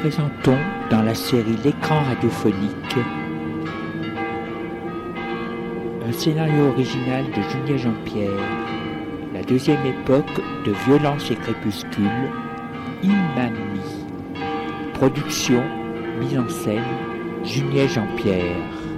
présentons dans la série L'écran radiophonique un scénario original de Julien Jean-Pierre, la deuxième époque de Violence et Crépuscule, Imami. Production, mise en scène, Julien Jean-Pierre.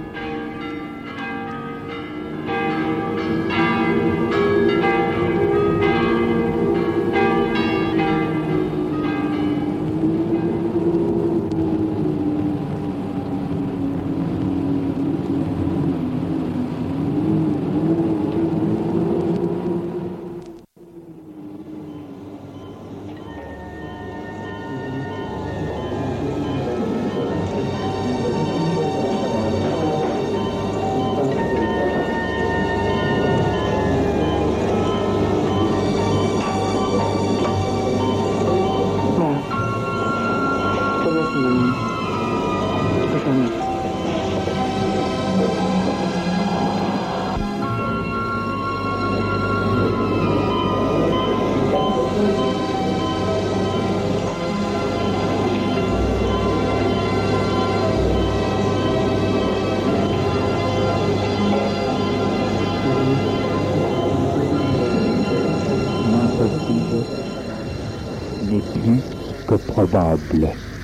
N'est plus que probable.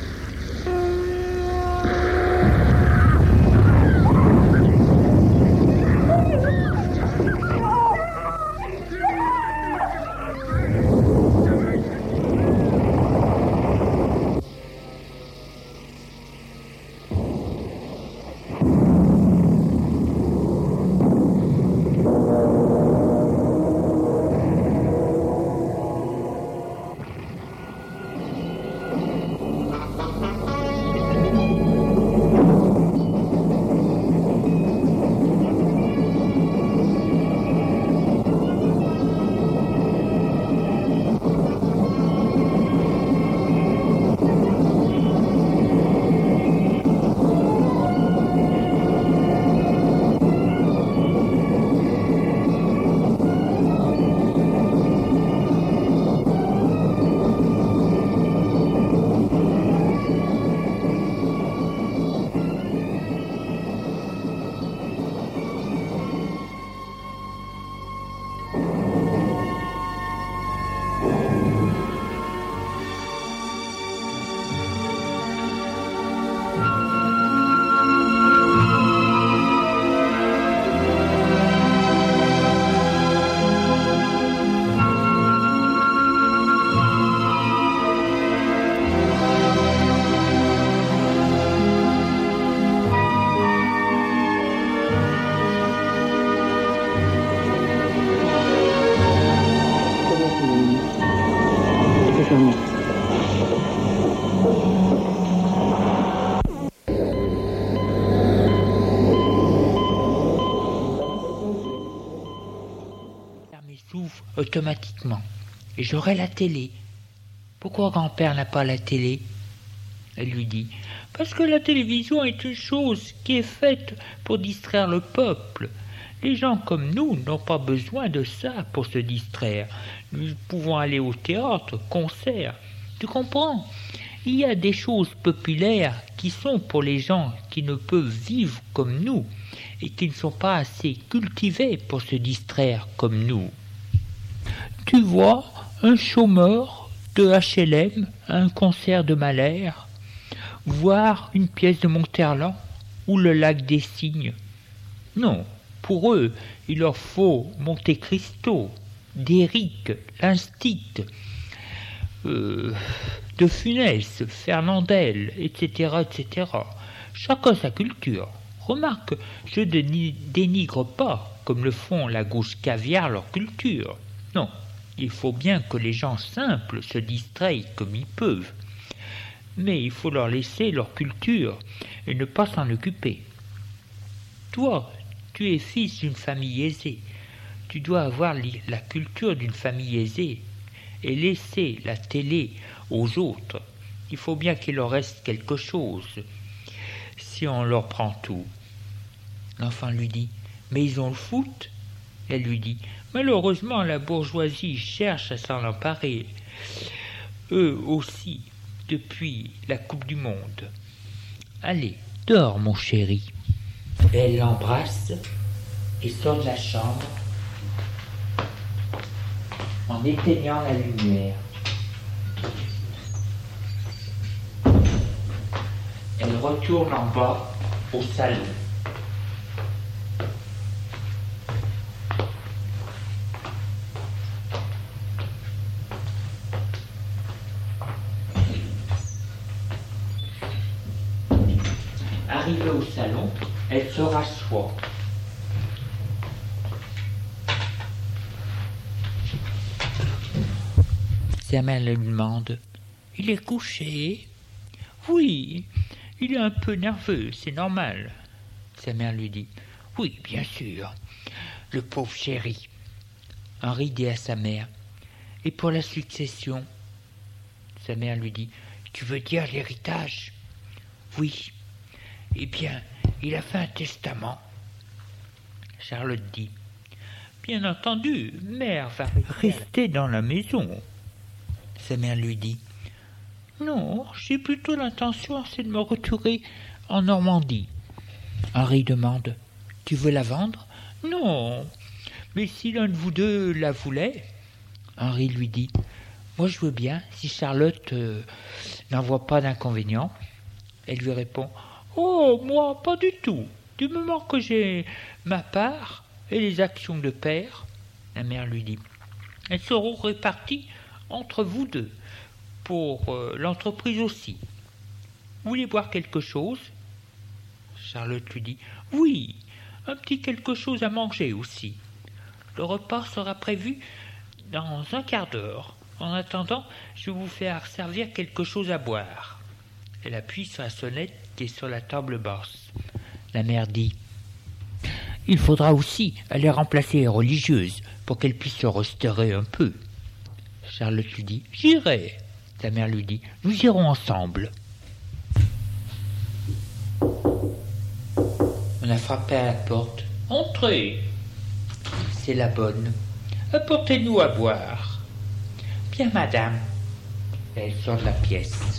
Automatiquement, et j'aurai la télé. Pourquoi grand-père n'a pas la télé? Elle lui dit, parce que la télévision est une chose qui est faite pour distraire le peuple. Les gens comme nous n'ont pas besoin de ça pour se distraire. Nous pouvons aller au théâtre, concert. Tu comprends? Il y a des choses populaires qui sont pour les gens qui ne peuvent vivre comme nous et qui ne sont pas assez cultivés pour se distraire comme nous. Tu vois un chômeur de HLM à un concert de Mahler, voir une pièce de Monterland ou le lac des Cygnes. Non, pour eux, il leur faut Monte Cristo, Déric, l'Instit, De Funès, Fernandel, etc., etc. Chacun sa culture. Remarque, je ne dénigre pas, comme le font la gauche caviar, leur culture. Non. Il faut bien que les gens simples se distraient comme ils peuvent. Mais il faut leur laisser leur culture et ne pas s'en occuper. Toi, tu es fils d'une famille aisée. Tu dois avoir la culture d'une famille aisée et laisser la télé aux autres. Il faut bien qu'il leur reste quelque chose si on leur prend tout. L'enfant lui dit, mais ils ont le foot? Elle lui dit, malheureusement la bourgeoisie cherche à s'en emparer. Eux aussi, depuis la Coupe du Monde. Allez, dors, mon chéri. Et elle l'embrasse et sort de la chambre en éteignant la lumière. Elle retourne en bas au salon. Arrivée au salon, elle se rassoit. Sa mère lui demande « Il est couché ?»« Oui, il est un peu nerveux, c'est normal. » Sa mère lui dit « Oui, bien sûr, le pauvre chéri. » Henri dit à sa mère « Et pour la succession ?» Sa mère lui dit « Tu veux dire l'héritage ?»« Oui. » « Eh bien, il a fait un testament. » Charlotte dit « Bien entendu, mère va rester dans la maison. » Sa mère lui dit « Non, j'ai plutôt l'intention, c'est de me retourner en Normandie. » Henri demande « Tu veux la vendre ?»« Non, mais si l'un de vous deux la voulait. » Henri lui dit « Moi je veux bien, si Charlotte n'en voit pas d'inconvénient. » Elle lui répond « Oh, moi, pas du tout. Du moment que j'ai ma part et les actions de père. » La mère lui dit « Elles seront réparties entre vous deux, pour l'entreprise aussi. Vous voulez boire quelque chose ?» Charlotte lui dit « Oui, un petit quelque chose à manger aussi. Le repas sera prévu dans un quart d'heure. En attendant, je vais vous faire servir quelque chose à boire. » Elle appuie sur la sonnette qui est sur la table basse. La mère dit « Il faudra aussi aller remplacer les religieuses pour qu'elles puissent se restaurer un peu. » Charlotte lui dit « J'irai. » Sa mère lui dit « Nous irons ensemble. » On a frappé à la porte. « Entrez. » C'est la bonne. « Apportez-nous à boire. »« Bien, madame. » Elle sort de la pièce.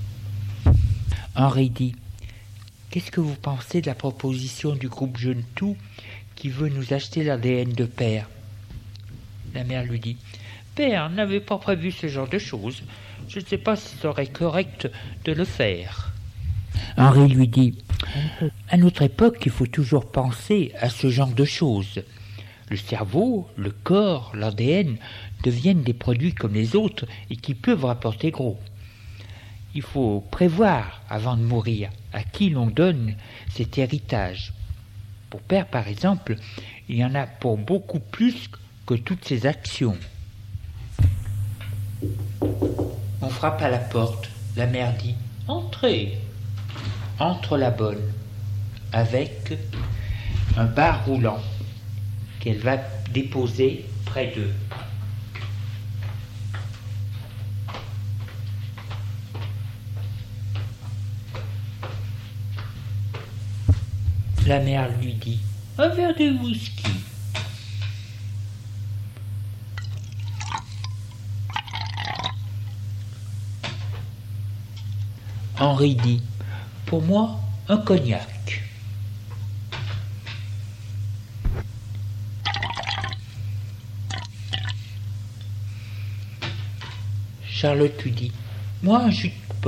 Henri dit « Qu'est-ce que vous pensez de la proposition du groupe Jeune Tout qui veut nous acheter l'ADN de père ?» La mère lui dit « Père n'avait pas prévu ce genre de choses. Je ne sais pas si ce serait correct de le faire. » Henri lui dit « À notre époque, il faut toujours penser à ce genre de choses. Le cerveau, le corps, l'ADN deviennent des produits comme les autres et qui peuvent rapporter gros. Il faut prévoir, avant de mourir, à qui l'on donne cet héritage. Pour père, par exemple, il y en a pour beaucoup plus que toutes ses actions. » On frappe à la porte. La mère dit « Entrez. » Entre la bonne, avec un bar roulant qu'elle va déposer près d'eux. La mère lui dit « Un verre de whisky. » Henri dit « Pour moi, un cognac. » Charlotte lui dit « Moi, un jus de pomme. »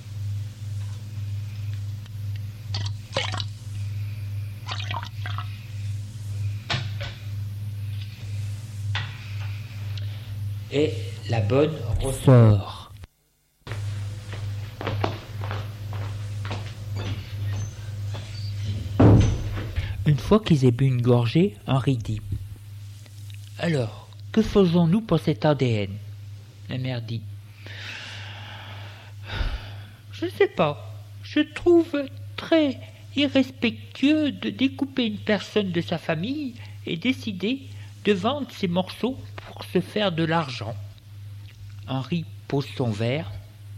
Et la bonne ressort. Une fois qu'ils aient bu une gorgée, Henri dit « Alors, que faisons-nous pour cet ADN ?» La mère dit « Je ne sais pas. Je trouve très irrespectueux de découper une personne de sa famille et décider de vendre ces morceaux pour se faire de l'argent. » Henri pose son verre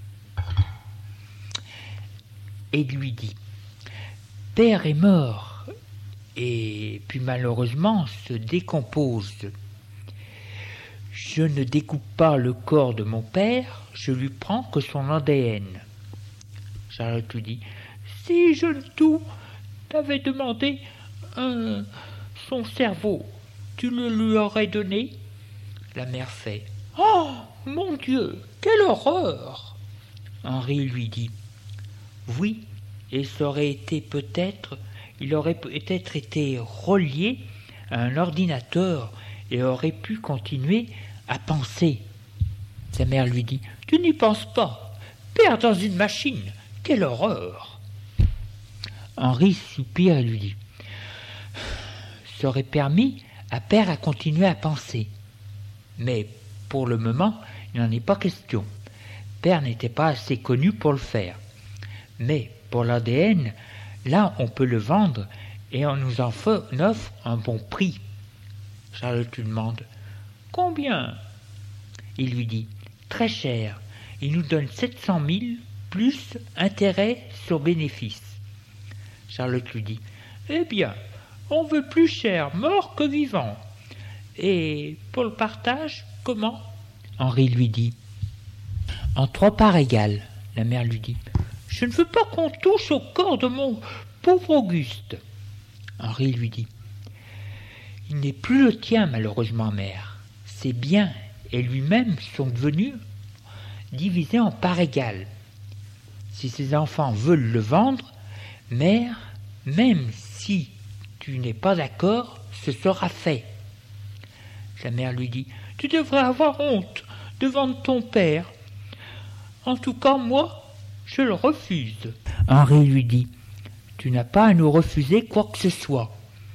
et lui dit « Père est mort et puis malheureusement se décompose. je ne découpe pas le corps de mon père, je lui prends que son ADN. Charlotte lui dit, si jeune tout t'avait demandé son cerveau, tu le lui aurais donné? La mère fait, oh mon Dieu, quelle horreur! Henri lui dit, oui, et ça aurait été il aurait peut-être été relié à un ordinateur et aurait pu continuer à penser. Sa mère lui dit, tu n'y penses pas, père dans une machine, quelle horreur! Henri soupire et lui dit, ça aurait permis à père à continuer à penser. Mais pour le moment, il n'en est pas question. Père n'était pas assez connu pour le faire. Mais pour l'ADN, là on peut le vendre et on nous en offre un bon prix. Charlotte lui demande, combien? Il lui dit, très cher, il nous donne 700 000 plus intérêt sur bénéfice. Charlotte lui dit, eh bien, on veut plus cher, mort que vivant. Et pour le partage, comment? Henri lui dit, en 3 parts égales. La mère lui dit, je ne veux pas qu'on touche au corps de mon pauvre Auguste. Henri lui dit, il n'est plus le tien, malheureusement, mère. Ses biens et lui-même sont devenus divisés en parts égales. Si ses enfants veulent le vendre, mère, même si tu n'es pas d'accord, ce sera fait. Sa mère lui dit, tu devrais avoir honte de vendre ton père. En tout cas, moi, je le refuse. Henri lui dit, tu n'as pas à nous refuser quoi que ce soit.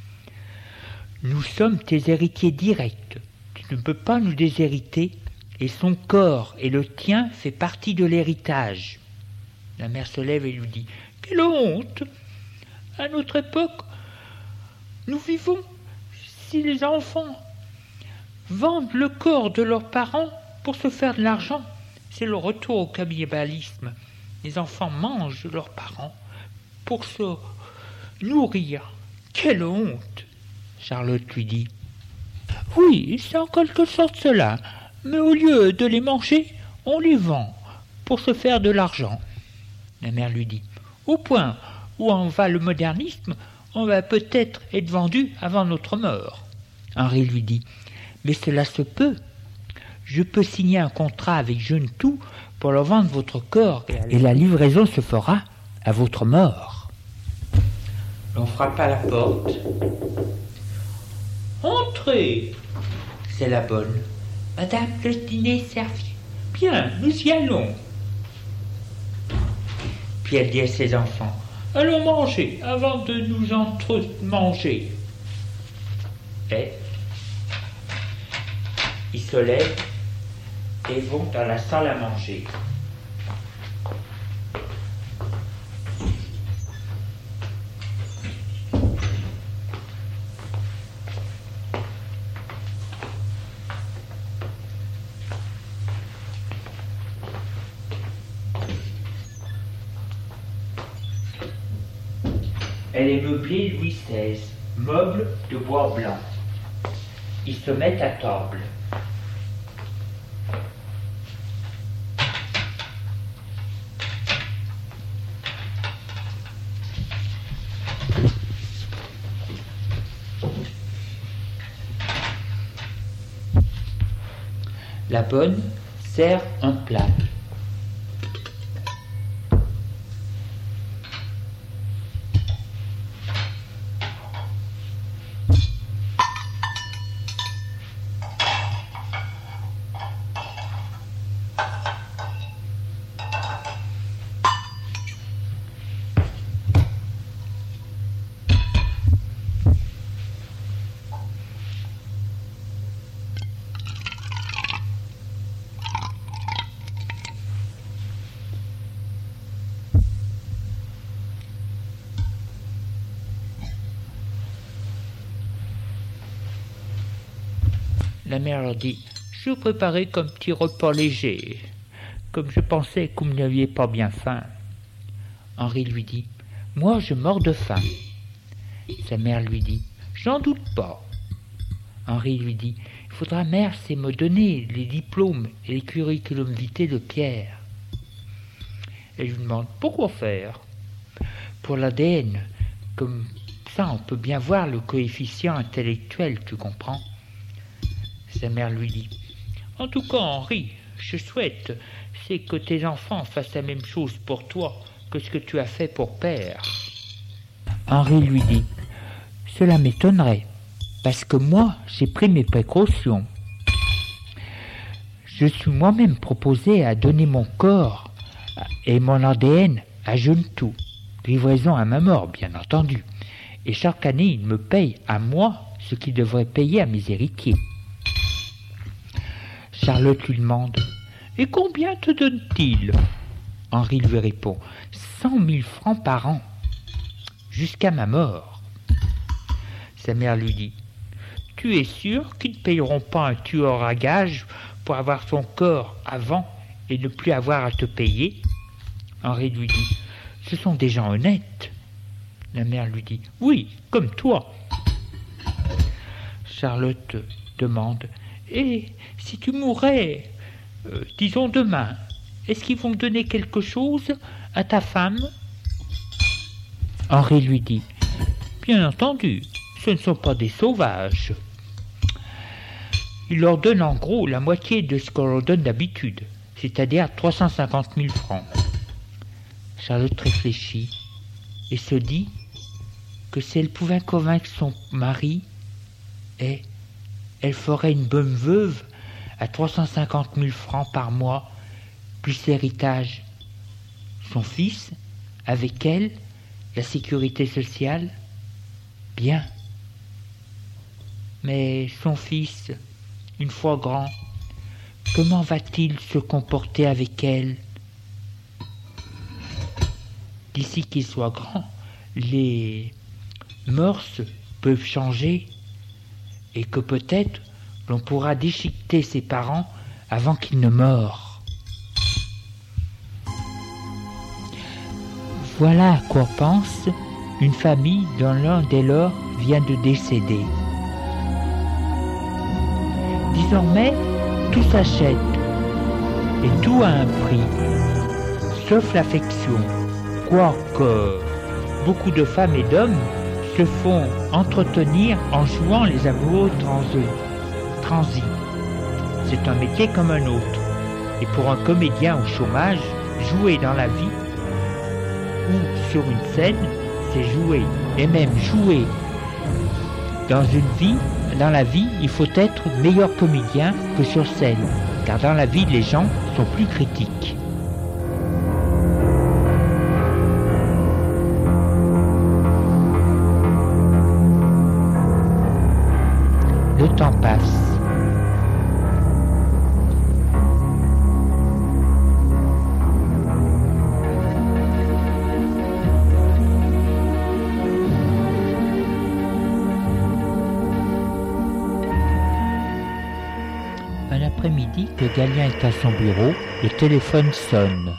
Nous sommes tes héritiers directs. Tu ne peux pas nous déshériter et son corps et le tien fait partie de l'héritage. La mère se lève et lui dit, quelle honte! À notre époque, nous vivons. Si les enfants vendent le corps de leurs parents pour se faire de l'argent, c'est le retour au cannibalisme. Les enfants mangent leurs parents pour se nourrir. Quelle honte! Charlotte lui dit, oui, c'est en quelque sorte cela, mais au lieu de les manger, on les vend pour se faire de l'argent. La mère lui dit, au point où en va le modernisme, on va peut-être être vendu avant notre mort. Henri lui dit, mais cela se peut. Je peux signer un contrat avec Jeune-Tout pour leur vendre votre corps et la livraison se fera à votre mort. On frappe à la porte. Entrez! C'est la bonne. Madame, le dîner est servi. Bien, nous y allons. Puis elle dit à ses enfants, allons manger avant de nous entre-manger. Et ils se lèvent et vont dans la salle à manger. Elle est meublée Louis XVI, meuble de bois blanc. Ils se mettent à table. La bonne sert un plat. La mère leur dit, je vous préparais comme petit repas léger, comme je pensais que vous n'aviez pas bien faim. Henri lui dit, moi je meurs de faim. Sa mère lui dit, j'en doute pas. Henri lui dit, Il faudra, mère, c'est me donner les diplômes et les curriculum vitae de Pierre. Elle lui demande, pourquoi faire? Pour l'ADN, comme ça on peut bien voir le coefficient intellectuel, tu comprends? Sa mère lui dit, en tout cas, Henri, je souhaite, c'est que tes enfants fassent la même chose pour toi que ce que tu as fait pour Père. Henri lui dit, cela m'étonnerait, parce que moi, j'ai pris mes précautions. Je suis moi-même proposé à donner mon corps et mon ADN à Jeune-Tout, livraison à ma mort, bien entendu. Et chaque année, il me paye à moi ce qu'il devrait payer à mes héritiers. Charlotte lui demande, et combien te donne-t-il? Henri lui répond, 100 000 francs par an, jusqu'à ma mort. Sa mère lui dit, tu es sûr qu'ils ne payeront pas un tueur à gages pour avoir son corps avant et ne plus avoir à te payer? Henri lui dit, ce sont des gens honnêtes. La mère lui dit, oui, comme toi. Charlotte demande, et si tu mourais, disons demain, est-ce qu'ils vont donner quelque chose à ta femme? Henri lui dit, bien entendu, ce ne sont pas des sauvages. Il leur donne en gros la moitié de ce qu'on leur donne d'habitude, c'est-à-dire 350 000 francs. Charlotte réfléchit et se dit que si elle pouvait convaincre son mari, elle ferait une bonne veuve à 350 000 francs par mois, plus l'héritage. Son fils, avec elle, la sécurité sociale, bien. Mais son fils, une fois grand, comment va-t-il se comporter avec elle? D'ici qu'il soit grand, les mœurs peuvent changer et que peut-être l'on pourra déchiqueter ses parents avant qu'ils ne meurent. Voilà à quoi pense une famille dont l'un des leurs vient de décéder. Désormais, tout s'achète et tout a un prix, sauf l'affection, quoique beaucoup de femmes et d'hommes se font entretenir en jouant les amoureux transis. C'est un métier comme un autre. Et pour un comédien au chômage, jouer dans la vie ou sur une scène, c'est jouer. Et même jouer dans la vie, il faut être meilleur comédien que sur scène. Car dans la vie, les gens sont plus critiques. Le temps passe. Un après-midi que Galien est à son bureau, le téléphone sonne.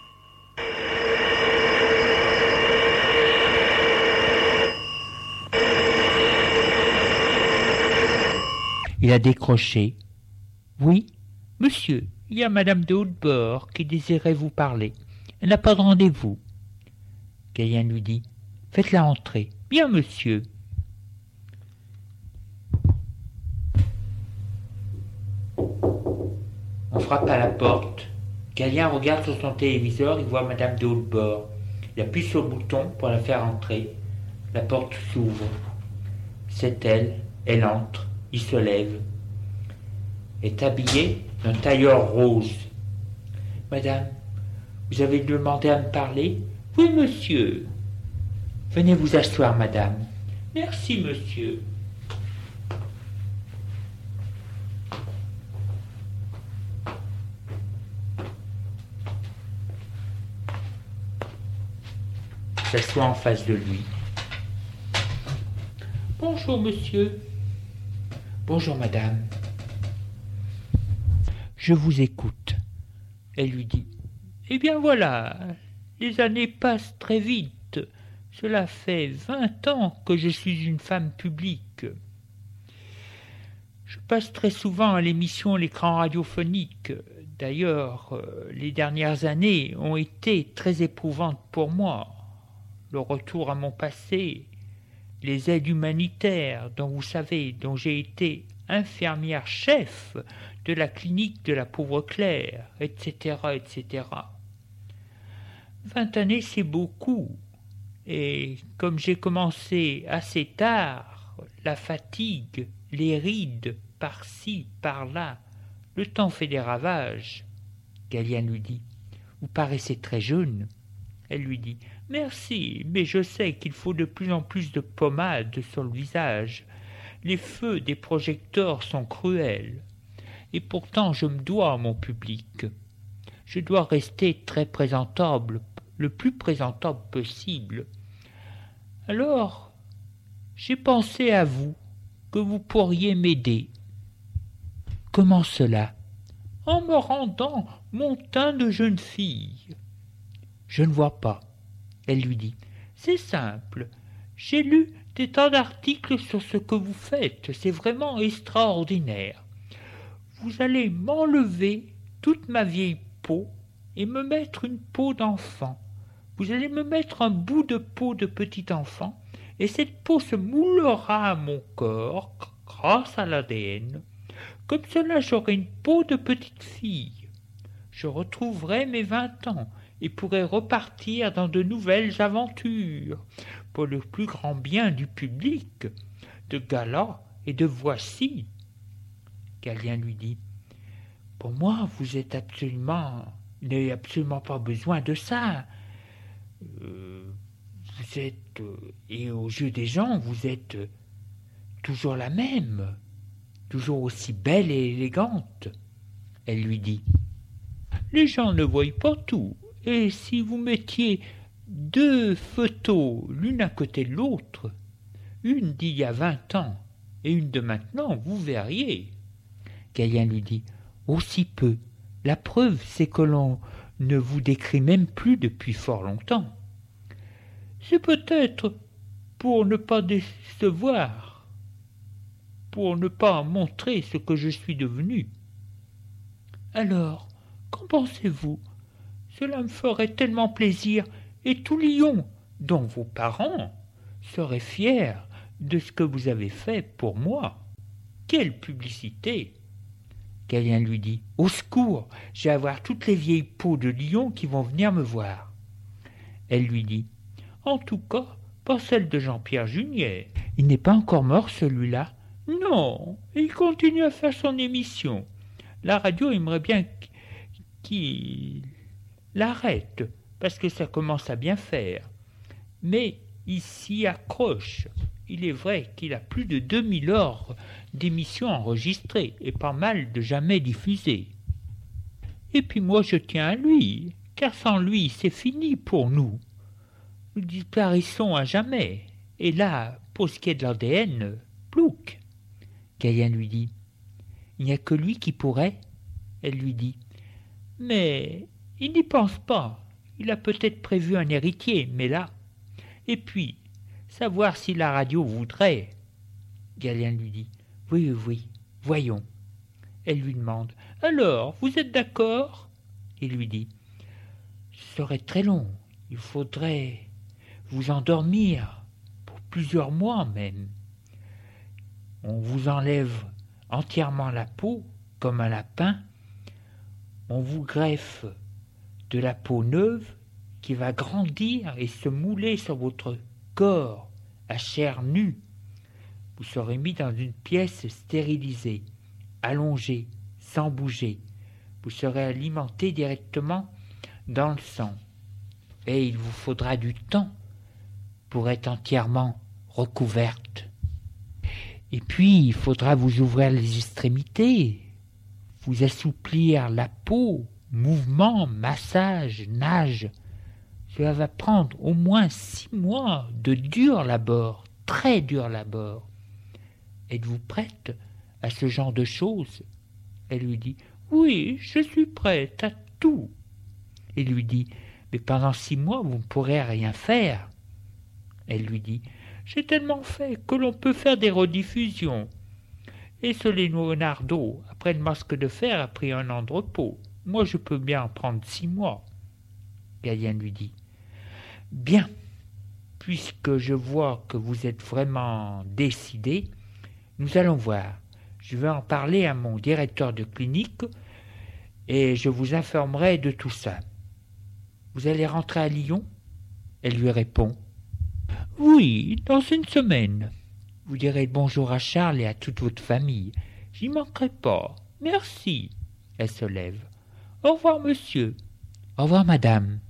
Il a décroché. « Oui, monsieur, il y a madame de Hautebord qui désirait vous parler. Elle n'a pas de rendez-vous. » Galien lui dit. « Faites-la entrer. »« Bien, monsieur. » On frappe à la porte. Galien regarde sur son téléviseur, il voit madame de Hautebord. Il appuie sur le bouton pour la faire entrer. La porte s'ouvre. C'est elle. Elle entre. Il se lève, est habillé d'un tailleur rose. « Madame, vous avez demandé à me parler? »« Oui, monsieur. »« Venez vous asseoir, madame. »« Merci, monsieur. » S'assoit en face de lui. « Bonjour, monsieur. » « Bonjour, madame. »« Je vous écoute. » Elle lui dit. « Eh bien voilà, les années passent très vite. Cela fait 20 ans que je suis une femme publique. Je passe très souvent à l'émission L'écran radiophonique. D'ailleurs, les dernières années ont été très éprouvantes pour moi. Le retour à mon passé, les aides humanitaires dont vous savez, dont j'ai été infirmière-chef de la clinique de la pauvre Claire, etc., etc. 20 années, c'est beaucoup. Et comme j'ai commencé assez tard, la fatigue, les rides, par-ci, par-là, le temps fait des ravages. Galien lui dit, « Vous paraissez très jeune. » Elle lui dit, « Merci, mais je sais qu'il faut de plus en plus de pommade sur le visage. Les feux des projecteurs sont cruels. Et pourtant je me dois à mon public. Je dois rester très présentable, le plus présentable possible. Alors, j'ai pensé à vous, que vous pourriez m'aider. » « Comment cela ?»« En me rendant mon teint de jeune fille. » »« Je ne vois pas. » Elle lui dit. « C'est simple. J'ai lu des tas d'articles sur ce que vous faites. C'est vraiment extraordinaire. Vous allez m'enlever toute ma vieille peau et me mettre une peau d'enfant. Vous allez me mettre un bout de peau de petit enfant, et cette peau se moulera à mon corps grâce à l'ADN. Comme cela, j'aurai une peau de petite fille. Je retrouverai mes 20 ans et pourrai repartir dans de nouvelles aventures, pour le plus grand bien du public, de gala et de voici. » Galien lui dit, « Pour moi, vous n'avez absolument pas besoin de ça. Vous êtes, et aux yeux des gens, vous êtes toujours la même, toujours aussi belle et élégante. » Elle lui dit, « Les gens ne voient pas tout, et si vous mettiez 2 photos l'une à côté de l'autre, une d'il y a 20 ans et une de maintenant, vous verriez. » Galien lui dit, « Aussi peu. La preuve, c'est que l'on ne vous décrit même plus depuis fort longtemps. » « C'est peut-être pour ne pas décevoir, pour ne pas montrer ce que je suis devenu. » « Alors, qu'en pensez-vous ? Cela me ferait tellement plaisir, et tout Lyon, dont vos parents, serait fier de ce que vous avez fait pour moi. Quelle publicité !» Galien lui dit, « Au secours, je vais avoir toutes les vieilles peaux de Lyon qui vont venir me voir. » Elle lui dit, « En tout cas, pas celle de Jean-Pierre Junier. Il n'est pas encore mort, celui-là. » « Non, il continue à faire son émission. La radio aimerait bien qu'il l'arrête, parce que ça commence à bien faire. Mais il s'y accroche. Il est vrai qu'il a plus de 2000 heures d'émissions enregistrées et pas mal de jamais diffusées. Et puis moi je tiens à lui, car sans lui c'est fini pour nous. Nous disparaissons à jamais. Et là, pour ce qui est de l'ADN, plouc. » Galien lui dit, « Il n'y a que lui qui pourrait. » Elle lui dit, « Mais il n'y pense pas. Il a peut-être prévu un héritier, mais là. Et puis, savoir si la radio voudrait. » Galien lui dit, « Oui, oui, voyons. » Elle lui demande, « Alors, vous êtes d'accord ?» Il lui dit, « Ce serait très long. Il faudrait vous endormir pour plusieurs mois même. On vous enlève entièrement la peau, comme un lapin. On vous greffe de la peau neuve qui va grandir et se mouler sur votre corps à chair nue. Vous serez mis dans une pièce stérilisée, allongé, sans bouger. Vous serez alimenté directement dans le sang. Et il vous faudra du temps pour être entièrement recouverte. Et puis, il faudra vous ouvrir les extrémités, vous assouplir la peau, mouvement, massage, nage. Cela va prendre au moins 6 mois de dur labeur, très dur labeur. Êtes-vous prête à ce genre de choses ? Elle lui dit, « Oui, je suis prête à tout. » Il lui dit, « Mais pendant 6 mois, vous ne pourrez rien faire. » Elle lui dit, « J'ai tellement fait que l'on peut faire des rediffusions. Et ce Leonardo, après le masque de fer, a pris un an de repos. Moi, je peux bien en prendre 6 mois. Galien lui dit. Bien, puisque je vois que vous êtes vraiment décidé, nous allons voir. Je vais en parler à mon directeur de clinique et je vous informerai de tout ça. Vous allez rentrer à Lyon ? Elle lui répond. Oui, dans une semaine. Vous direz bonjour à Charles et à toute votre famille. J'y manquerai pas. Merci. Elle se lève. Au revoir, monsieur. Au revoir, madame.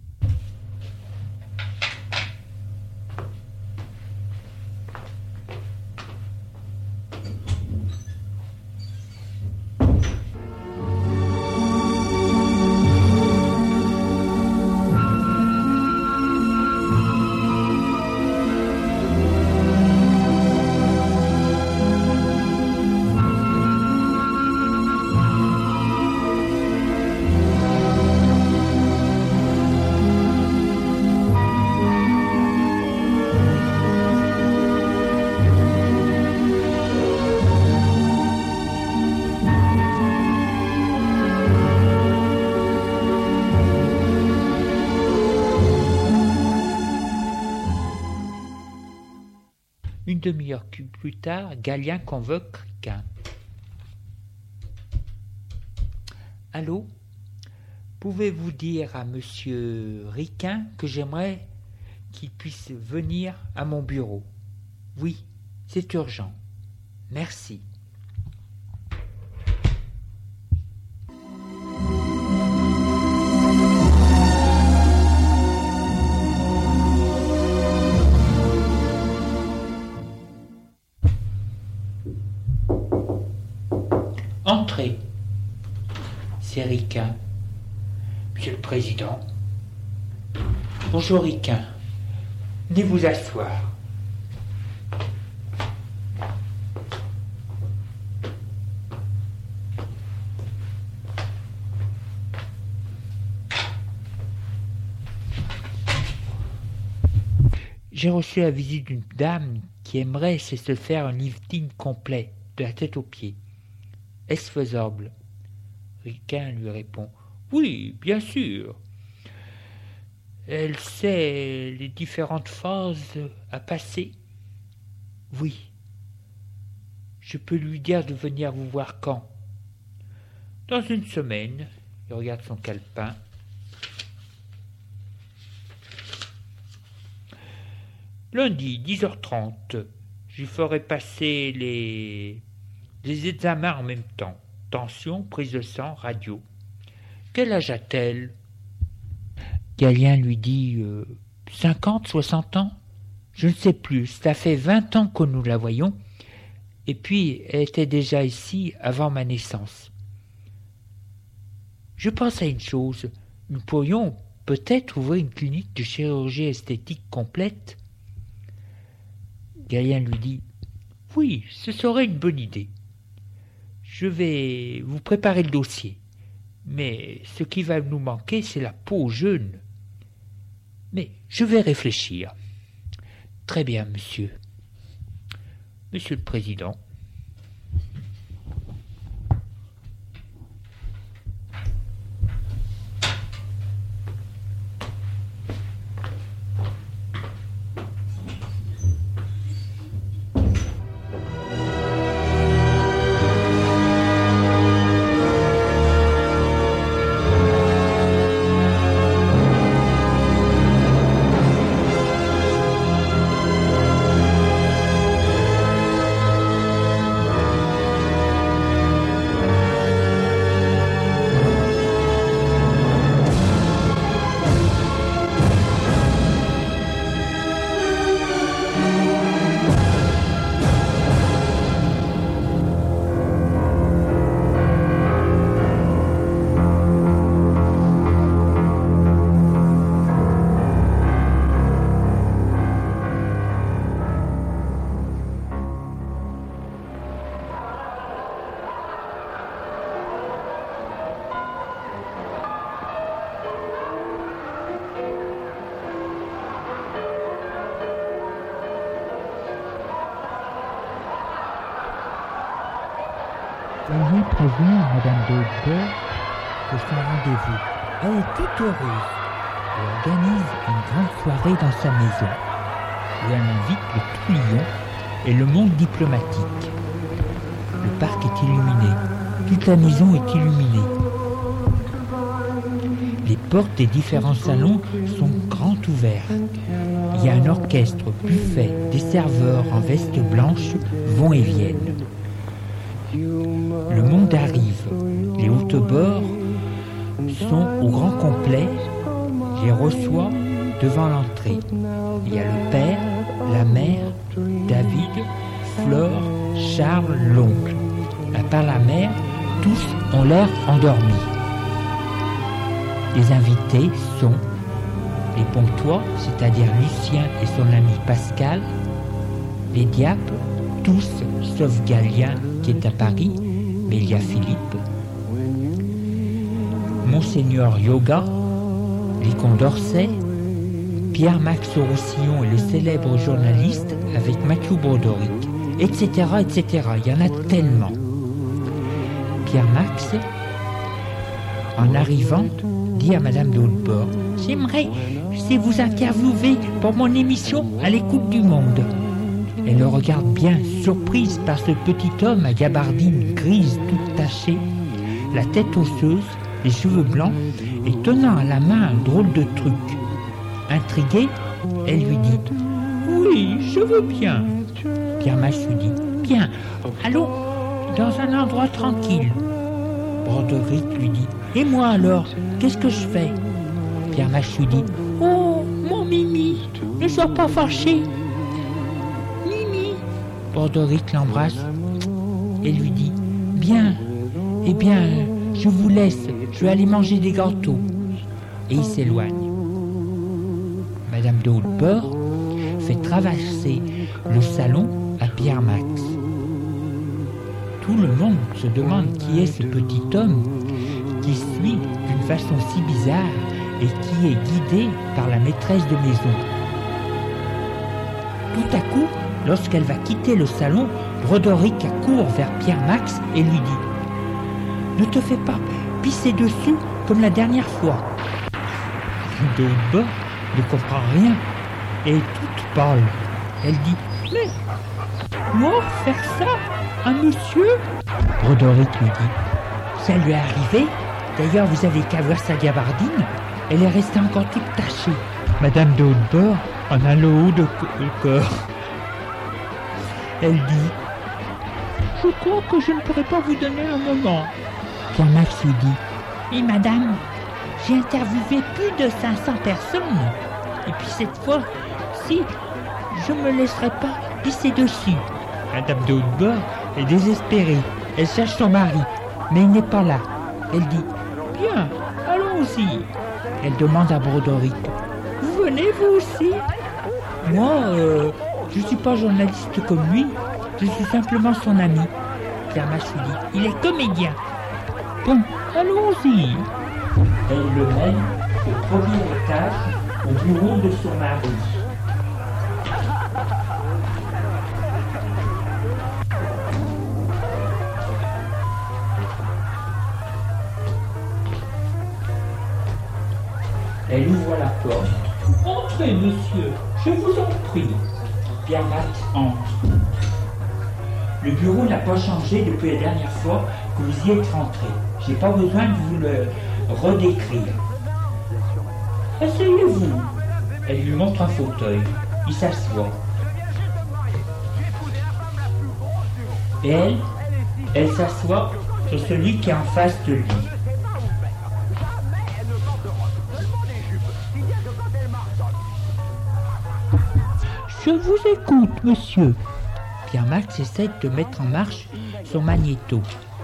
Une demi-heure plus tard, Galien convoque Riquin. Allô ? Pouvez-vous dire à monsieur Riquin que j'aimerais qu'il puisse venir à mon bureau ? Oui, c'est urgent. Merci. Entrez. C'est Riquin. Monsieur le Président. Bonjour Riquin. Venez vous asseoir. J'ai reçu la visite d'une dame qui aimerait se faire un lifting complet, de la tête aux pieds. Est-ce faisable ? Riquin lui répond. Oui, bien sûr. Elle sait les différentes phases à passer. Oui. Je peux lui dire de venir vous voir quand ? Dans une semaine. Il regarde son calepin. Lundi, 10h30. Je ferai passer les examens en même temps. Tension, prise de sang, radio. Quel âge a-t-elle ? Galien lui dit 50, 60 ans ? Je ne sais plus. Ça fait 20 ans que nous la voyons. Et puis, elle était déjà ici avant ma naissance. Je pense à une chose. Nous pourrions peut-être ouvrir une clinique de chirurgie esthétique complète. Galien lui dit oui, ce serait une bonne idée. Je vais vous préparer le dossier. Mais ce qui va nous manquer, c'est la peau jeune. Mais je vais réfléchir. Très bien, monsieur. Monsieur le Président. Ayez prévenu à Madame Daudebord que son rendez-vous. Elle est toute heureuse. Elle organise une grande soirée dans sa maison, où elle invite le tourbillon et le monde diplomatique. Le parc est illuminé. Toute la maison est illuminée. Les portes des différents salons sont grand ouvertes. Il y a un orchestre, buffet, des serveurs en veste blanche vont et viennent. Le monde arrive. Les haute-bords sont au grand complet. Je les reçois devant l'entrée. Il y a le père, la mère, David, Flore, Charles, l'oncle. À part la mère, tous ont l'air endormis. Les invités sont les Pontois, c'est-à-dire Lucien et son ami Pascal, les Diaples, tous sauf Galien qui est à Paris, mais il y a Philippe, Monseigneur Yoga, les Condorcet, Pierre-Max Roussillon et le célèbre journaliste avec Mathieu Broderick, etc., etc. Il y en a tellement. Pierre-Max, en arrivant, dit à Madame Daudebord, « J'aimerais vous interviewer pour mon émission à l'écoute du monde. » Elle le regarde bien, surprise par ce petit homme à gabardine grise toute tachée, la tête osseuse, les cheveux blancs, et tenant à la main un drôle de truc. Intriguée, elle lui dit « Oui, je veux bien. » Pierre-Max lui dit « Bien, allons dans un endroit tranquille. » Broderick lui dit « Et moi alors, qu'est-ce que je fais ?» Pierre-Max lui dit « Oh, mon Mimi, ne sois pas fâché. Mimi !» Broderick l'embrasse et lui dit « Bien, eh bien, je vous laisse, je vais aller manger des gâteaux. » Et il s'éloigne. Madame Daudebord fait traverser le salon à Pierre-Max. Tout le monde se demande qui est ce petit homme qui suit d'une façon si bizarre et qui est guidé par la maîtresse de maison. Tout à coup, lorsqu'elle va quitter le salon, Broderick accourt vers Pierre-Max et lui dit « Ne te fais pas pisser dessus comme la dernière fois. » Daudebord ne comprend rien et est toute pâle. Elle dit « Mais moi faire ça à monsieur ?» Broderick lui dit « Ça lui est arrivé. D'ailleurs, vous avez qu'à voir sa gabardine. Elle est restée encore toute tachée. » Madame Daudebord en a le haut de cœur. Elle dit « Je crois que je ne pourrai pas vous donner un moment. » Pierre-Max lui dit « Mais madame, j'ai interviewé plus de 500 personnes. Et puis cette fois, si je ne me laisserai pas pisser dessus. » Madame Daudebord est désespérée. Elle cherche son mari, mais il n'est pas là. Elle dit « Bien, allons-y. » Elle demande à Broderick « Vous venez vous aussi ?»« Moi, je ne suis pas journaliste comme lui. Je suis simplement son ami. » Pierre-Max lui dit « Il est comédien. » Bon, allons-y. Elle le mène au premier étage, au bureau de son mari. Elle ouvre la porte. « Entrez, monsieur, je vous en prie. » Pierre-Max entre. Le bureau n'a pas changé depuis la dernière fois que vous y êtes rentré. J'ai pas besoin de vous le redécrire. Asseyez-vous. Elle lui montre un fauteuil. Il s'assoit. Et elle s'assoit sur celui qui est en face de lui. Je vous écoute, monsieur. Pierre-Max essaie de mettre en marche son magnéto.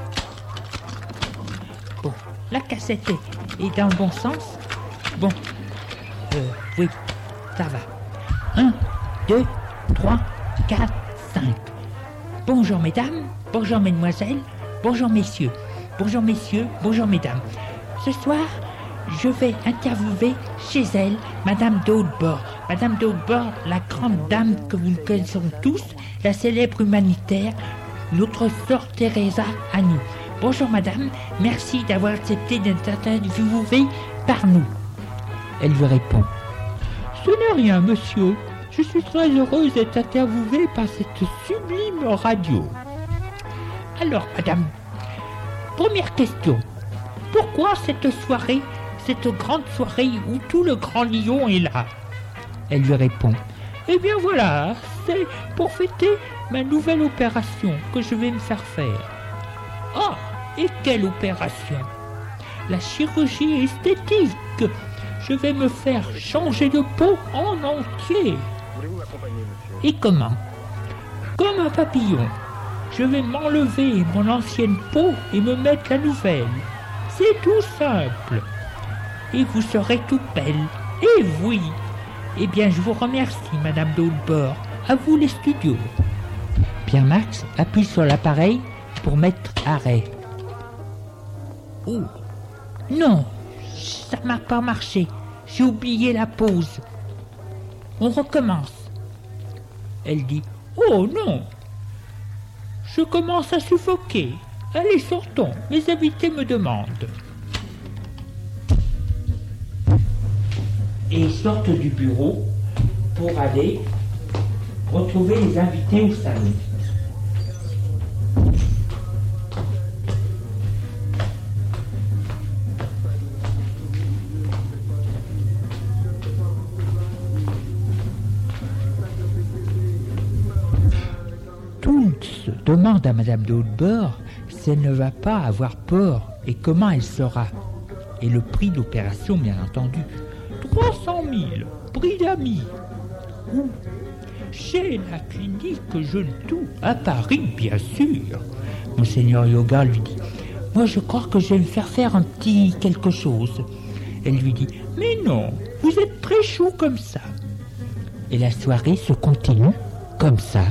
Bon, la cassette est dans le bon sens. Bon, oui, ça va. 1, 2, 3, 4, 5. Bonjour mesdames, bonjour mesdemoiselles, bonjour messieurs, bonjour messieurs, bonjour mesdames. Ce soir, je vais interviewer chez elle Madame Daudebord. Madame Daudebord, la grande dame que nous connaissons tous, la célèbre humanitaire notre sœur Teresa à nous. Bonjour madame, merci d'avoir accepté d'être interviewée par nous. Elle lui répond. Ce n'est rien, monsieur. Je suis très heureuse d'être interviewée par cette sublime radio. Alors, madame, première question. Pourquoi cette soirée, cette grande soirée où tout le Grand Lyon est là? Elle lui répond. Eh bien voilà, c'est pour fêter ma nouvelle opération que je vais me faire faire. Ah, et quelle opération? La chirurgie esthétique. Je vais me faire changer de peau en entier. Voulez-vous m'accompagner, monsieur? Et comment? Comme un papillon. Je vais m'enlever mon ancienne peau et me mettre la nouvelle. C'est tout simple. Et vous serez toute belle. Et oui. Eh bien, je vous remercie, Madame Dolbert. À vous les studios. Pierre-Max appuie sur l'appareil pour mettre arrêt. Oh, non, ça m'a pas marché. J'ai oublié la pause. On recommence. Elle dit, oh non, je commence à suffoquer. Allez, sortons, mes invités me demandent. Et ils sortent du bureau pour aller retrouver les invités au salon. Tous demandent à Madame de Hautebord si elle ne va pas avoir peur et comment elle sera. Et le prix de l'opération, bien entendu. 300 000, prix d'amis. Où? Chez la clinique Jeune Tout, à Paris, bien sûr. Monseigneur Yoga lui dit, moi je crois que je vais me faire un petit quelque chose. Elle lui dit, mais non, vous êtes très chou comme ça. Et la soirée se continue comme ça.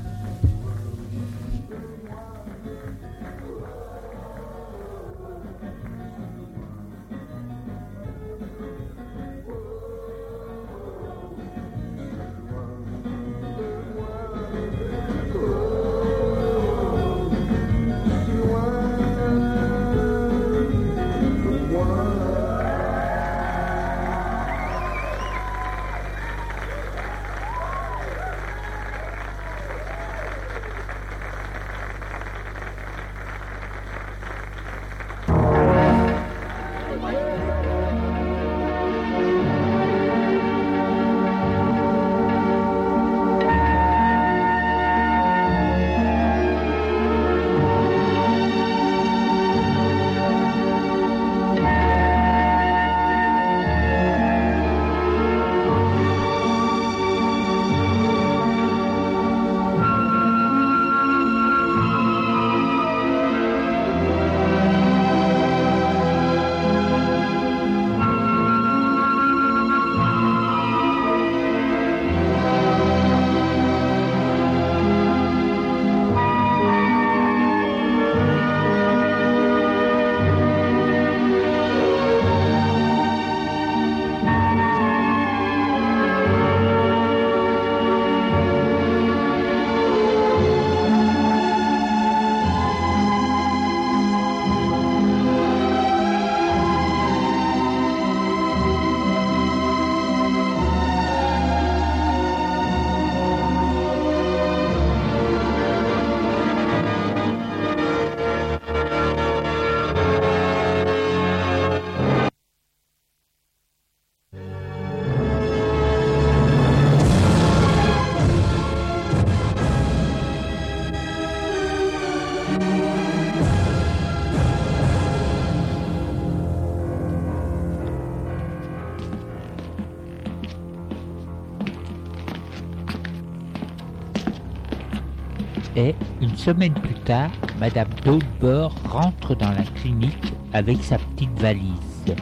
Et, une semaine plus tard, Madame Dolbert rentre dans la clinique avec sa petite valise.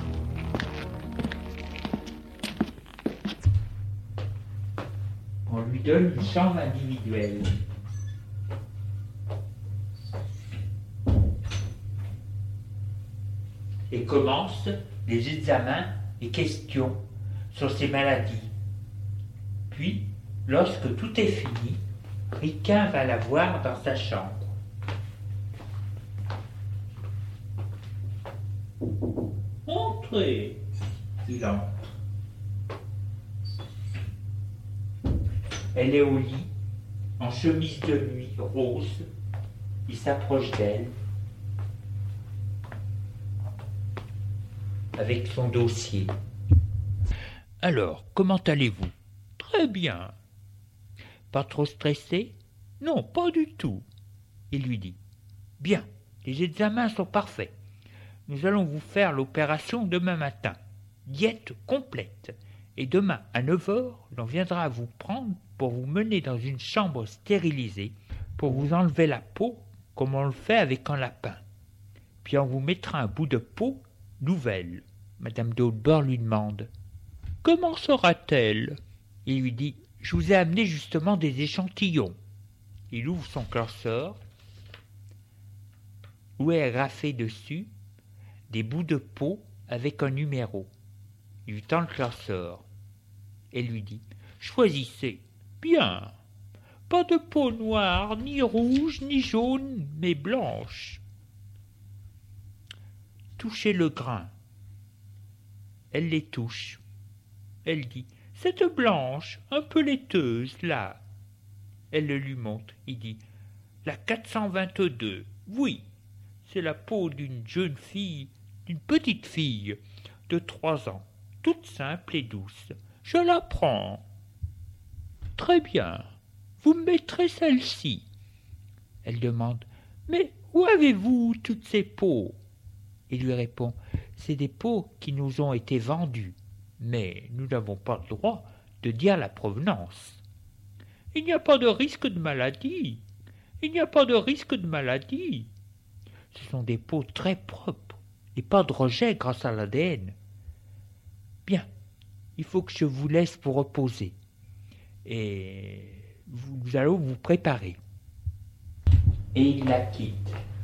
On lui donne une chambre individuelle. Et commencent les examens et questions sur ses maladies. Puis, lorsque tout est fini, Riquin va la voir dans sa chambre. Entrez. Il entre. Elle est au lit, en chemise de nuit rose. Il s'approche d'elle avec son dossier. Alors, comment allez-vous? Très bien. Pas trop stressé? Non, pas du tout. Il lui dit. Bien, les examens sont parfaits. Nous allons vous faire l'opération demain matin. Diète complète. Et demain, à 9h, l'on viendra vous prendre pour vous mener dans une chambre stérilisée, pour vous enlever la peau, comme on le fait avec un lapin. Puis on vous mettra un bout de peau nouvelle. Madame de Hautebord lui demande. Comment sera-t-elle? Il lui dit. Je vous ai amené justement des échantillons. Il ouvre son classeur, où est agrafé dessus des bouts de peau avec un numéro. Il lui tend le classeur et lui dit « Choisissez. Bien. Pas de peau noire, ni rouge, ni jaune, mais blanche. Touchez le grain. » Elle les touche. Elle dit « Cette blanche, un peu laiteuse, là. » Elle le lui montre. Il dit « La 422, oui. C'est la peau d'une jeune fille, d'une petite fille de 3 ans, toute simple et douce. Je la prends. Très bien. Vous me mettrez celle-ci. » Elle demande « Mais où avez-vous toutes ces peaux ?» Il lui répond « C'est des peaux qui nous ont été vendues, mais nous n'avons pas le droit de dire la provenance. » « Il n'y a pas de risque de maladie. Il n'y a pas de risque de maladie. Ce sont des peaux très propres et pas de rejet grâce à l'ADN. Bien, il faut que je vous laisse vous reposer et nous allons vous préparer. » Et il la quitte.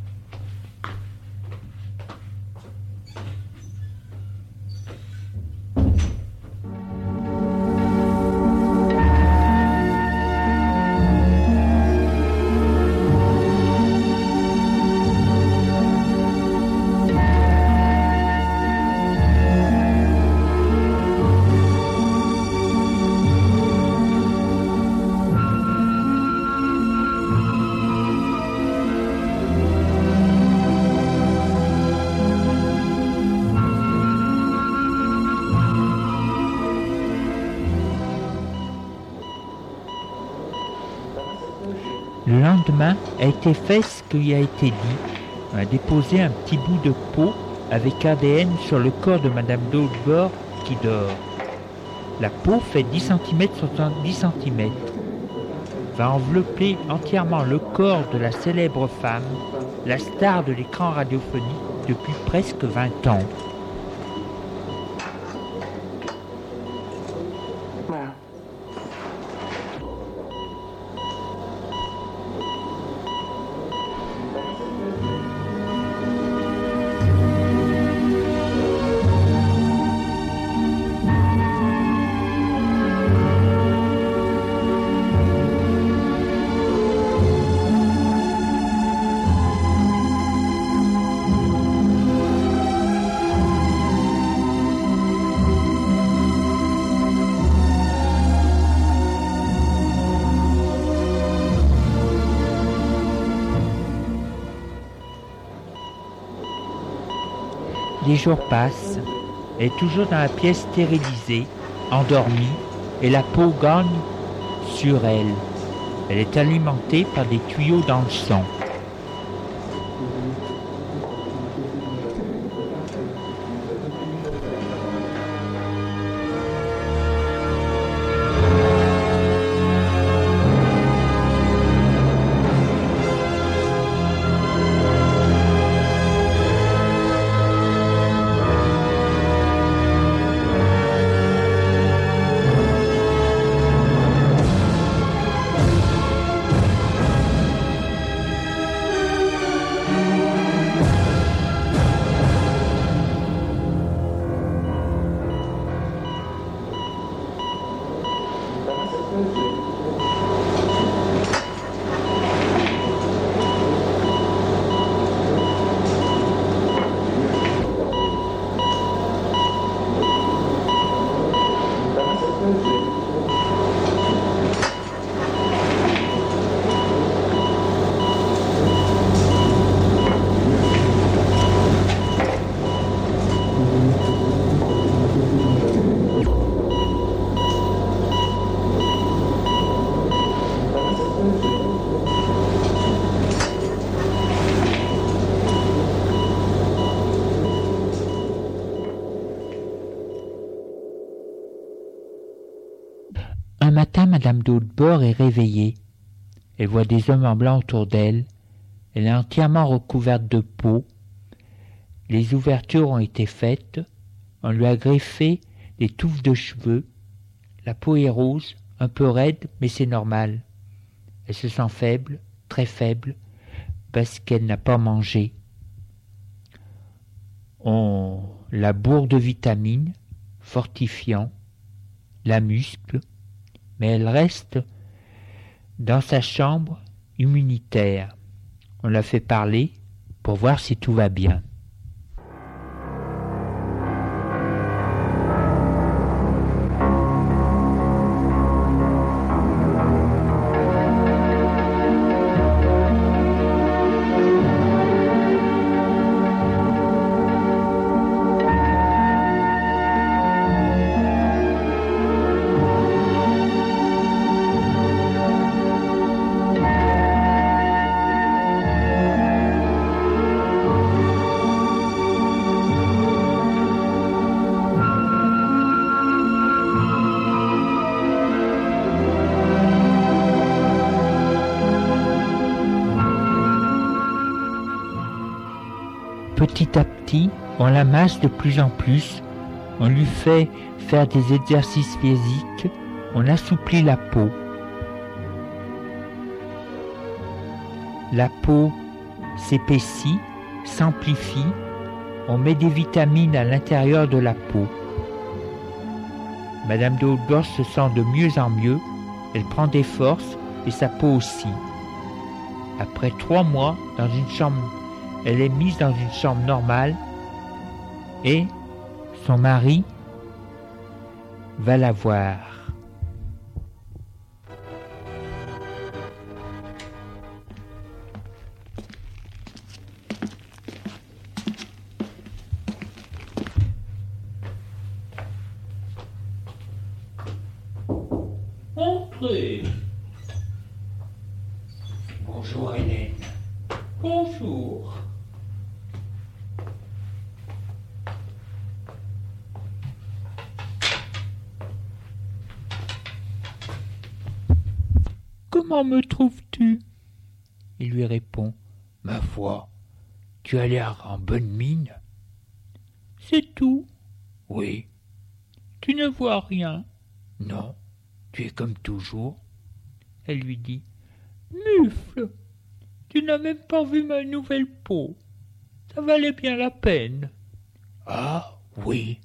Le lendemain a été fait ce qui a été dit. On a déposé un petit bout de peau avec ADN sur le corps de Madame de Hautebord qui dort. La peau fait 10 cm sur 10 cm. Va envelopper entièrement le corps de la célèbre femme, la star de l'écran radiophonique depuis presque 20 ans. Les jours passent, elle est toujours dans la pièce stérilisée, endormie, et la peau gagne sur elle. Elle est alimentée par des tuyaux dans le sang. matin, Madame de Hautebord est réveillée. Elle voit des hommes en blanc autour d'elle. Elle est entièrement recouverte de peau. Les ouvertures ont été faites. On lui a greffé des touffes de cheveux. La peau est rose, un peu raide, mais c'est normal. Elle se sent faible, très faible, parce qu'elle n'a pas mangé. On la bourre de vitamines, fortifiants, la muscle, mais elle reste dans sa chambre immunitaire. On la fait parler pour voir si tout va bien. Petit à petit, on la masse de plus en plus, on lui fait faire des exercices physiques, on assouplit la peau. La peau s'épaissit, s'amplifie, on met des vitamines à l'intérieur de la peau. Madame de Hautebord se sent de mieux en mieux, elle prend des forces et sa peau aussi. Après 3 mois, dans une chambre, elle est mise dans une chambre normale et son mari va la voir. Entrez. Bonjour Hélène. Bonjour. Comment me trouves-tu ? Il lui répond. Ma foi, tu as l'air en bonne mine. C'est tout? Oui. Tu ne vois rien? Non, tu es comme toujours. Elle lui dit. Mufle, tu n'as même pas vu ma nouvelle peau. Ça valait bien la peine. Ah, oui.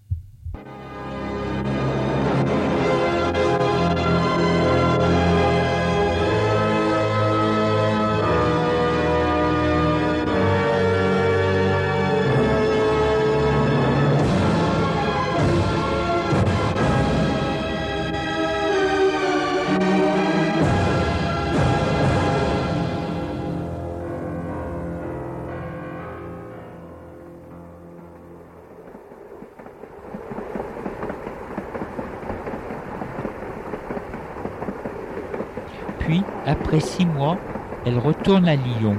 Puis, après 6 mois, elle retourne à Lyon.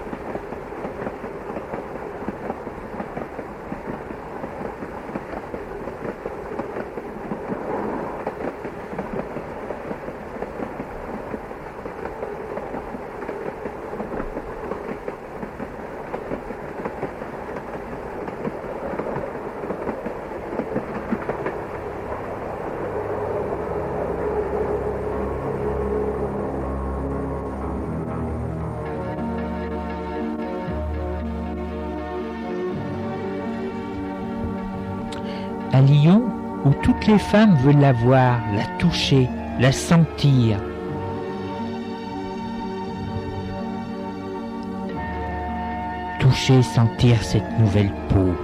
À Lyon, où toutes les femmes veulent la voir, la toucher, la sentir. Toucher, sentir cette nouvelle peau.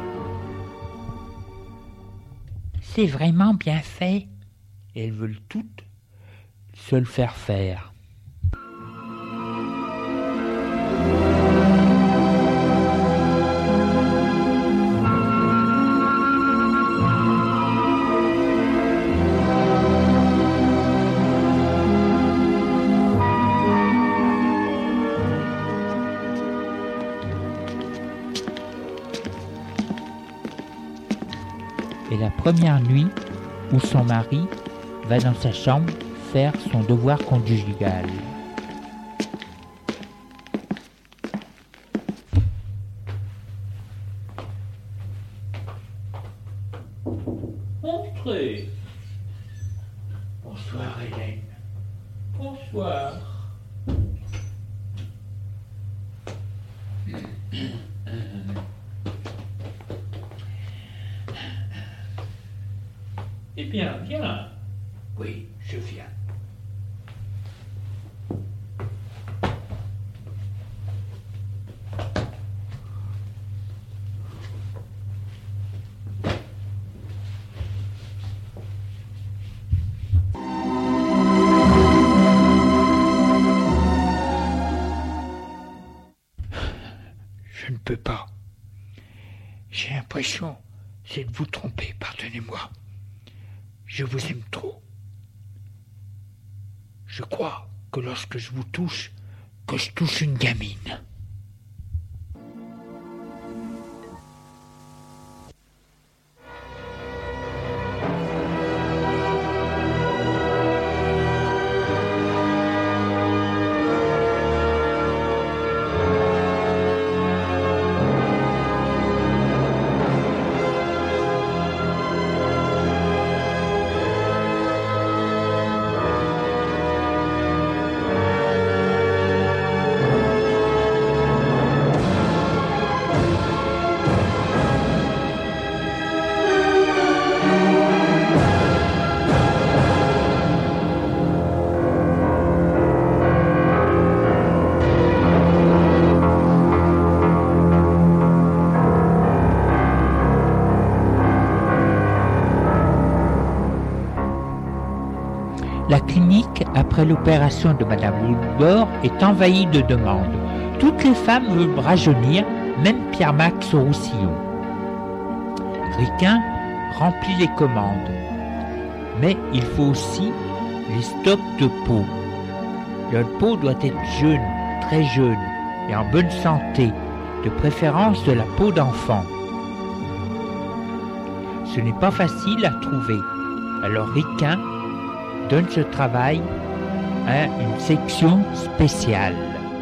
C'est vraiment bien fait. Elles veulent toutes se le faire faire. Et la première nuit où son mari va dans sa chambre faire son devoir conjugal. Entrez. Bonsoir Hélène. Bonsoir. Eh bien, viens. Oui, je viens. Je ne peux pas. J'ai l'impression, c'est de vous tromper, pardonnez-moi. Je vous aime trop. Je crois que lorsque je vous touche, que je touche une gamine. La clinique, après l'opération de Madame Woodbord, est envahie de demandes. Toutes les femmes veulent rajeunir, même Pierre-Max Roussillon. Riquin remplit les commandes. Mais il faut aussi les stocks de peau. Leur peau doit être jeune, très jeune, et en bonne santé, de préférence de la peau d'enfant. Ce n'est pas facile à trouver. Alors Riquin donne ce travail à une section spéciale.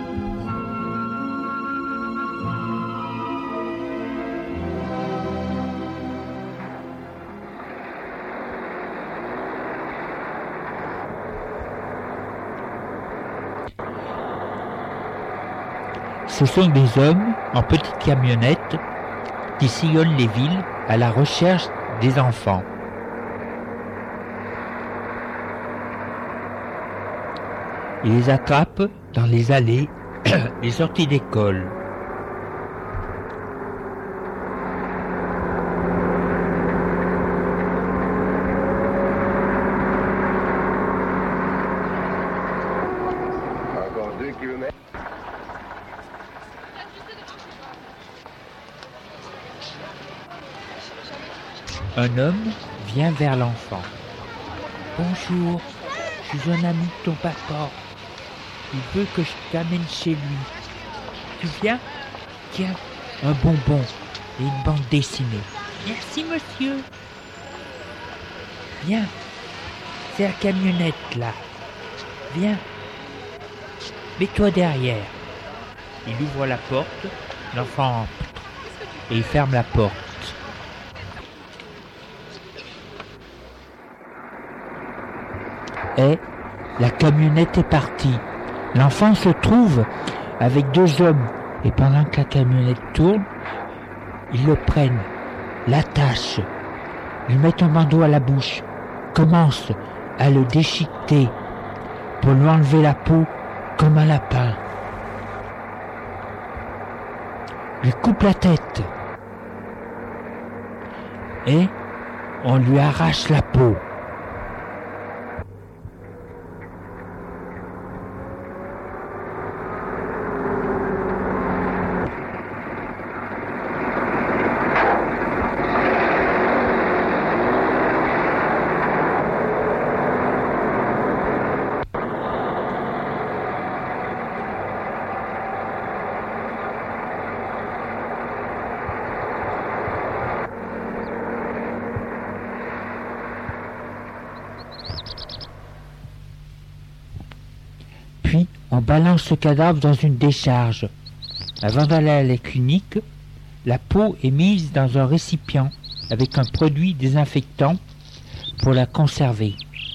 Ce sont des hommes en petites camionnettes qui sillonnent les villes à la recherche des enfants. Ils les attrapent dans les allées, les sorties d'école. Encore 2 kilomètres. Un homme vient vers l'enfant. Bonjour, je suis un ami de ton papa. Il veut que je t'amène chez lui. Tu viens? Tiens, un bonbon et une bande dessinée. Merci, monsieur. Viens, c'est la camionnette, là. Viens. Mets-toi derrière. Il ouvre la porte, l'enfant entre et il ferme la porte. Et la camionnette est partie. L'enfant se trouve avec 2 hommes et pendant que la camionnette tourne, ils le prennent, l'attachent, lui mettent un bandeau à la bouche, commencent à le déchiqueter pour lui enlever la peau comme un lapin. Lui coupe la tête et on lui arrache la peau. Puis on balance le cadavre dans une décharge. Avant d'aller à la clinique, la peau est mise dans un récipient avec un produit désinfectant pour la conserver.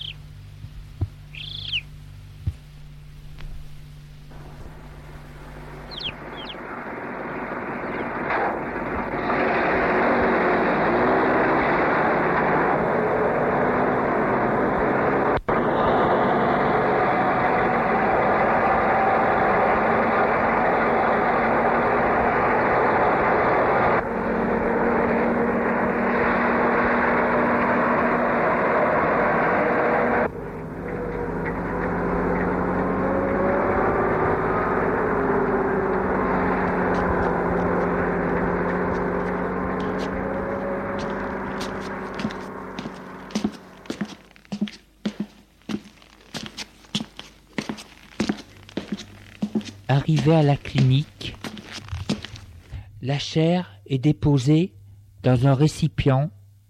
Arrivé à la clinique, la chair est déposée dans un récipient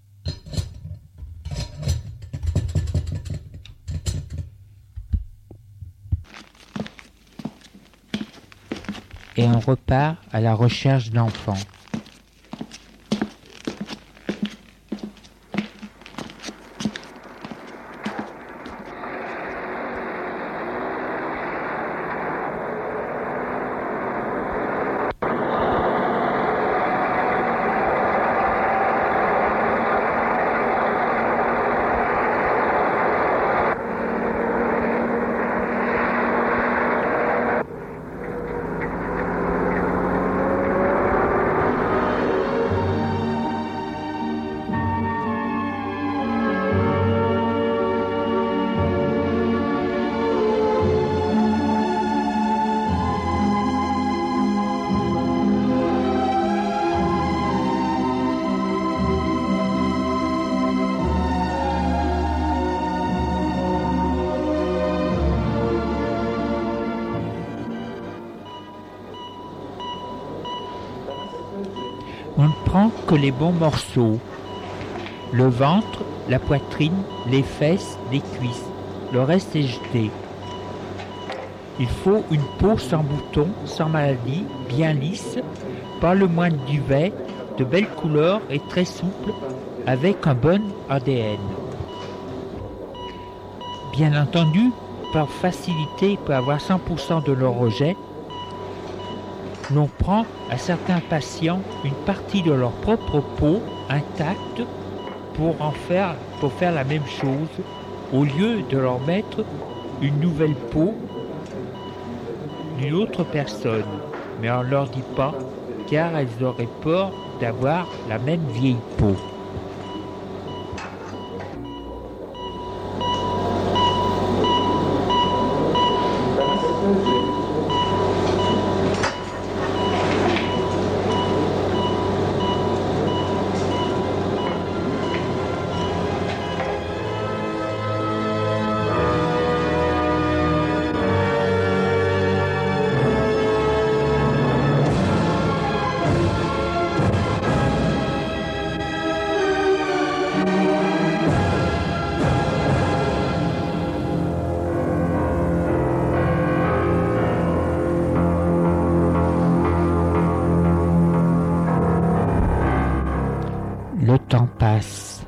et on repart à la recherche d'enfants. On ne prend que les bons morceaux. Le ventre, la poitrine, les fesses, les cuisses. Le reste est jeté. Il faut une peau sans boutons, sans maladie, bien lisse, pas le moins de duvet, de belle couleur et très souple, avec un bon ADN. Bien entendu, par facilité pour avoir 100% de leur rejet, l'on prend à certains patients une partie de leur propre peau intacte pour faire la même chose, au lieu de leur mettre une nouvelle peau d'une autre personne. Mais on ne leur dit pas, car elles auraient peur d'avoir la même vieille peau. Le temps passe.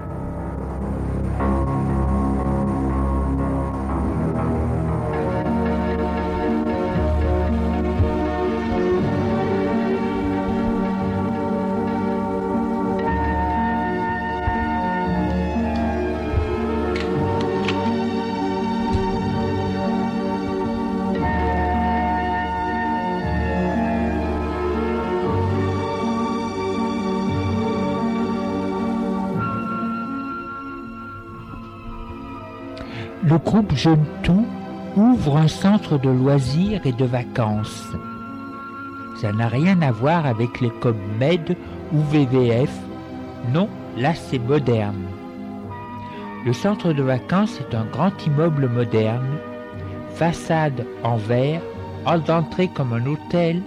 Le groupe Jeune Tout ouvre un centre de loisirs et de vacances. Ça n'a rien à voir avec les comme MED ou VVF. Non, là c'est moderne. Le centre de vacances est un grand immeuble moderne, façade en verre, hall d'entrée comme un hôtel,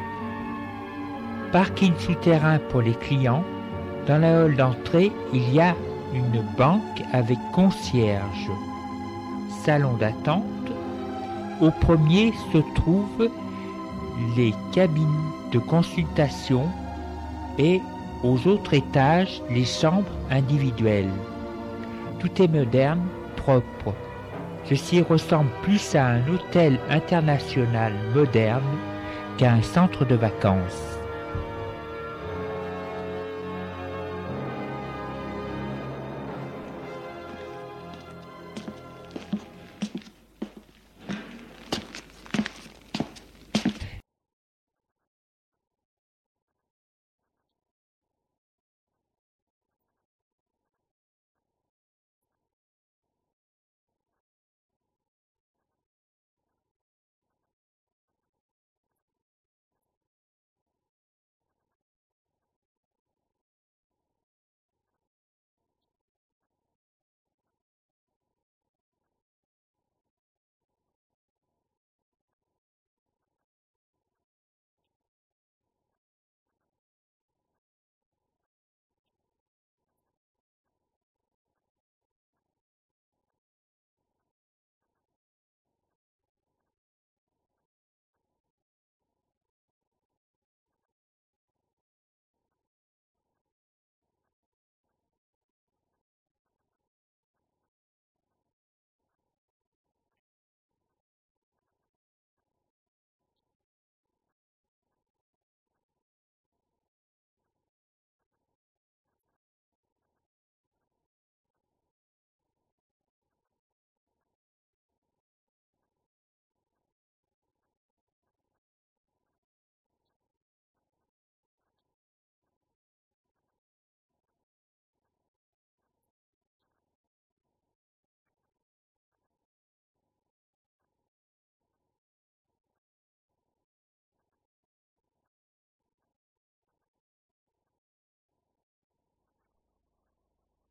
parking souterrain pour les clients. Dans la hall d'entrée, il y a une banque avec concierge, salon d'attente Au premier se trouvent les cabines de consultation et aux autres étages les chambres individuelles. Tout est moderne, propre. Ceci ressemble plus à un hôtel international moderne qu'à un centre de vacances.